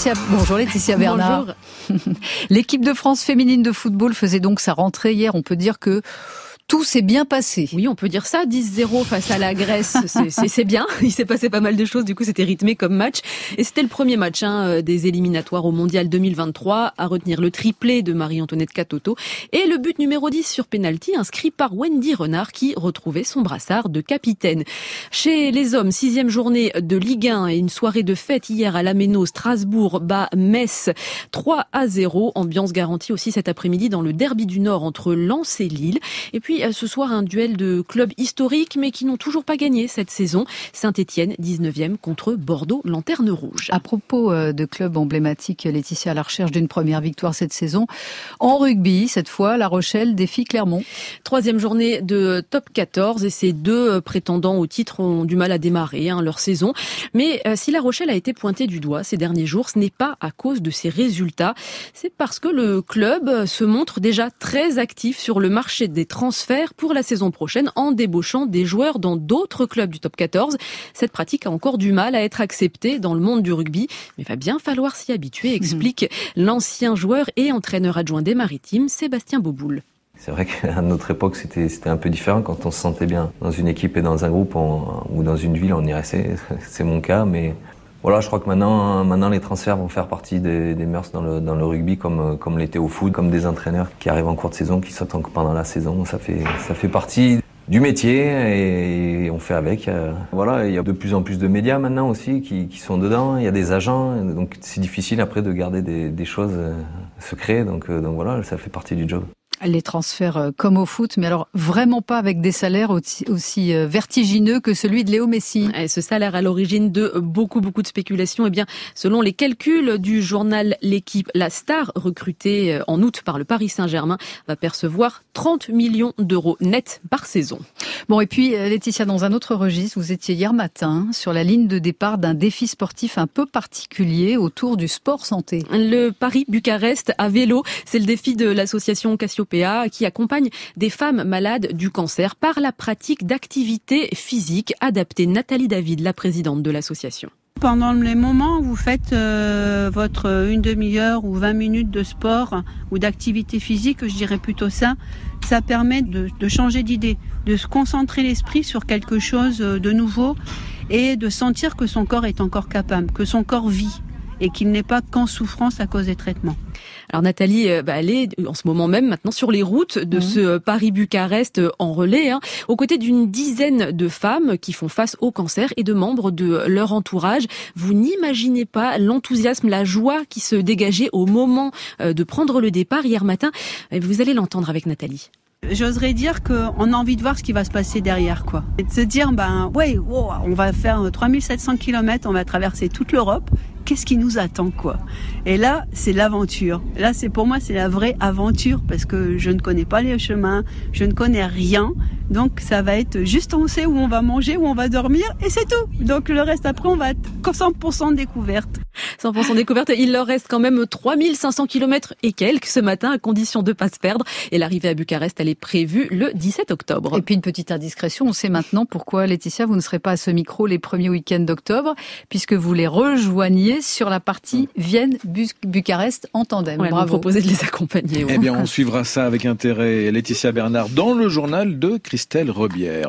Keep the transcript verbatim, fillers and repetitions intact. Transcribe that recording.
Laetitia, bonjour Laetitia Bernard. Bonjour. L'équipe de France féminine de football faisait donc sa rentrée hier. On peut dire que tout s'est bien passé. Oui, on peut dire ça. dix zéro face à la Grèce, c'est, c'est, c'est bien. Il s'est passé pas mal de choses. Du coup, c'était rythmé comme match. Et c'était le premier match hein, des éliminatoires au Mondial deux mille vingt-trois. À retenir le triplé de Marie-Antoinette Katoto. Et le but numéro dix sur pénalty, inscrit par Wendy Renard, qui retrouvait son brassard de capitaine. Chez les hommes, sixième journée de Ligue un et une soirée de fête hier à l'Améno. Strasbourg bat Metz trois à zéro. Ambiance garantie aussi cet après-midi dans le derby du Nord entre Lens et Lille. Et puis, ce soir, un duel de clubs historiques, mais qui n'ont toujours pas gagné cette saison. Saint-Étienne, dix-neuvième, contre Bordeaux, Lanterne Rouge. À propos de clubs emblématiques, Laetitia, à la recherche d'une première victoire cette saison. En rugby, cette fois, La Rochelle défie Clermont. Troisième journée de top quatorze, et ces deux prétendants au titre ont du mal à démarrer hein, leur saison. Mais euh, si La Rochelle a été pointée du doigt ces derniers jours, ce n'est pas à cause de ses résultats. C'est parce que le club se montre déjà très actif sur le marché des transferts pour la saison prochaine en débauchant des joueurs dans d'autres clubs du top quatorze. Cette pratique a encore du mal à être acceptée dans le monde du rugby, mais va bien falloir s'y habituer, explique mmh. l'ancien joueur et entraîneur adjoint des Maritimes, Sébastien Beauboul. C'est vrai qu'à notre époque, c'était, c'était un peu différent quand on se sentait bien dans une équipe et dans un groupe on, ou dans une ville, on y restait. C'est mon cas, mais voilà, je crois que maintenant, maintenant les transferts vont faire partie des, des mœurs dans le, dans le rugby, comme, comme l'était au foot, comme des entraîneurs qui arrivent en cours de saison, qui sautent pendant la saison. Ça fait, ça fait partie du métier et on fait avec. Voilà, il y a de plus en plus de médias maintenant aussi qui, qui sont dedans. Il y a des agents, donc c'est difficile après de garder des, des choses secrètes. Donc, donc voilà, ça fait partie du job. Les transferts comme au foot, mais alors vraiment pas avec des salaires aussi, aussi vertigineux que celui de Léo Messi. Et ce salaire à l'origine de beaucoup, beaucoup de spéculations. Eh bien, selon les calculs du journal L'Équipe, la star recrutée en août par le Paris Saint-Germain va percevoir trente millions d'euros net par saison. Bon, et puis Laetitia, dans un autre registre, vous étiez hier matin sur la ligne de départ d'un défi sportif un peu particulier autour du sport santé. Le Paris-Bucarest à vélo, c'est le défi de l'association Cassiopéa qui accompagne des femmes malades du cancer par la pratique d'activités physiques adaptées. Nathalie David, la présidente de l'association. Pendant les moments où vous faites euh, votre une demi-heure ou vingt minutes de sport ou d'activité physique, je dirais plutôt ça, ça permet de, de changer d'idée, de se concentrer l'esprit sur quelque chose de nouveau et de sentir que son corps est encore capable, que son corps vit et qu'il n'est pas qu'en souffrance à cause des traitements. Alors Nathalie, bah, elle est en ce moment même maintenant sur les routes de mmh. ce Paris-Bucarest en relais, hein, aux côtés d'une dizaine de femmes qui font face au cancer et de membres de leur entourage. Vous n'imaginez pas l'enthousiasme, la joie qui se dégageait au moment de prendre le départ hier matin. Vous allez l'entendre avec Nathalie. J'oserais dire qu'on a envie de voir ce qui va se passer derrière, quoi. Et de se dire, ben, ouais, wow, on va faire trois mille sept cents kilomètres, on va traverser toute l'Europe. Qu'est-ce qui nous attend, quoi? Et là, c'est l'aventure. Là, c'est pour moi, c'est la vraie aventure parce que je ne connais pas les chemins, je ne connais rien. Donc, ça va être juste on sait où on va manger, où on va dormir et c'est tout. Donc, le reste après, on va être cent pour cent découverte. cent pour cent découverte. Il leur reste quand même trois mille cinq cents kilomètres et quelques ce matin à condition de ne pas se perdre. Et l'arrivée à Bucarest, elle est prévue le dix-sept octobre. Et puis, une petite indiscrétion. On sait maintenant pourquoi, Laetitia, vous ne serez pas à ce micro les premiers week-ends d'octobre puisque vous les rejoignez sur la partie Vienne-Bucarest en tandem. Ouais, Bravo. Vous proposez de les accompagner. Ouais. Eh bien, on suivra ça avec intérêt. Laetitia Bernard dans le journal de Christelle Rebière.